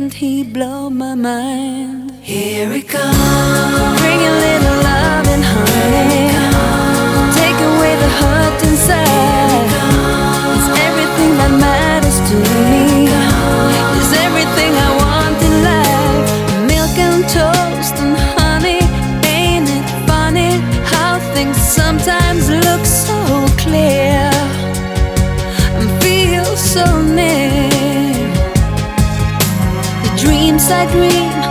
Didn't he blow my mind? Here it comes. Bring a little love and honey. Take away the hurt inside. It's everything that matters to me. It's everything I want in life. Milk and toast and honey. Ain't it funny how things sometimes look so clear and feel so near? The dreams I dream